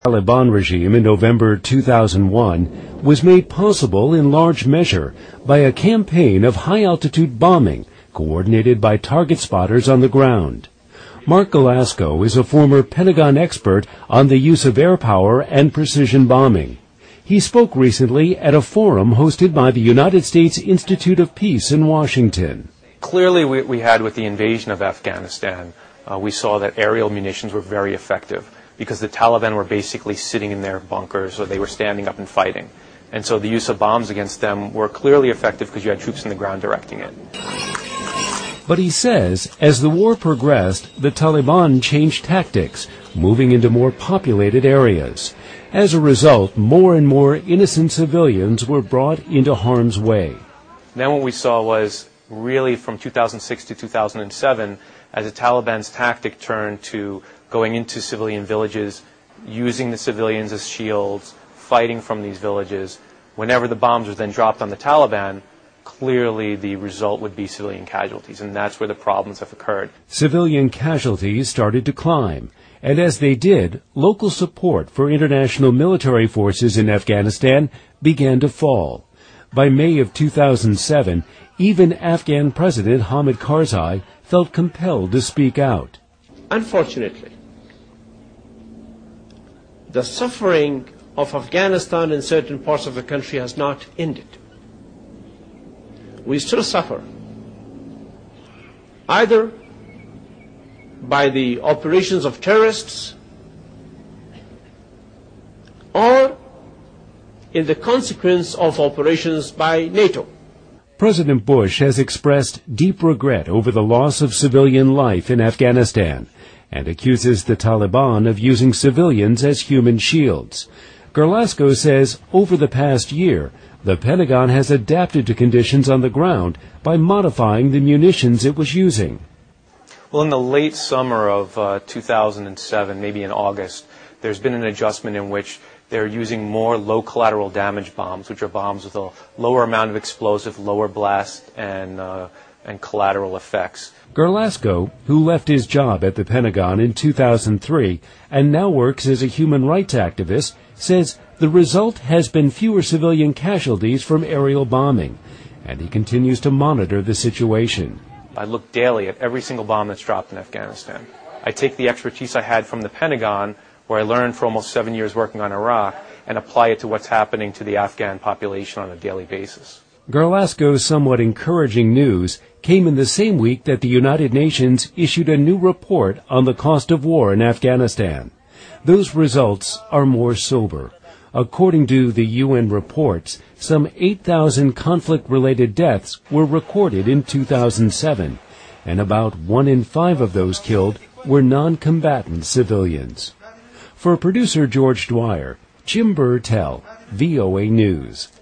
Taliban regime in November 2001 was made possible in large measure by a campaign of high-altitude bombing coordinated by target spotters on the ground. Mark Galasco is a former Pentagon expert on the use of air power and precision bombing. He spoke recently at a forum hosted by the United States Institute of Peace in Washington. Clearly, we had with the invasion of Afghanistan, we saw that aerial munitions were very effective, because the Taliban were basically sitting in their bunkers or they were standing up and fighting. And so the use of bombs against them were clearly effective because you had troops on the ground directing it. But he says, as the war progressed, the Taliban changed tactics, moving into more populated areas. As a result, more and more innocent civilians were brought into harm's way. Then what we saw was really from 2006 to 2007, as the Taliban's tactic turned to going into civilian villages, using the civilians as shields, fighting from these villages. Whenever the bombs were then dropped on the Taliban, clearly the result would be civilian casualties, and that's where the problems have occurred. Civilian casualties started to climb, and as they did, local support for international military forces in Afghanistan began to fall. By May of 2007, even Afghan President Hamid Karzai felt compelled to speak out. Unfortunately, the suffering of Afghanistan in certain parts of the country has not ended. We still suffer, either by the operations of terrorists or in the consequence of operations by NATO. President Bush has expressed deep regret over the loss of civilian life in Afghanistan and accuses the Taliban of using civilians as human shields. Galasco says over the past year, the Pentagon has adapted to conditions on the ground by modifying the munitions it was using. Well, in the late summer of 2007, maybe in August, there's been an adjustment in which they're using more low collateral damage bombs, which are bombs with a lower amount of explosive, lower blast, and collateral effects. Galasco, who left his job at the Pentagon in 2003 and now works as a human rights activist, says the result has been fewer civilian casualties from aerial bombing, and he continues to monitor the situation. I look daily at every single bomb that's dropped in Afghanistan. I take the expertise I had from the Pentagon, where I learned for almost 7 years working on Iraq, and apply it to what's happening to the Afghan population on a daily basis. Galasco's somewhat encouraging news came in the same week that the United Nations issued a new report on the cost of war in Afghanistan. Those results are more sober. According to the UN reports, some 8,000 conflict-related deaths were recorded in 2007, and about 1 in 5 of those killed were non-combatant civilians. For producer George Dwyer, Jim Burtell, VOA News.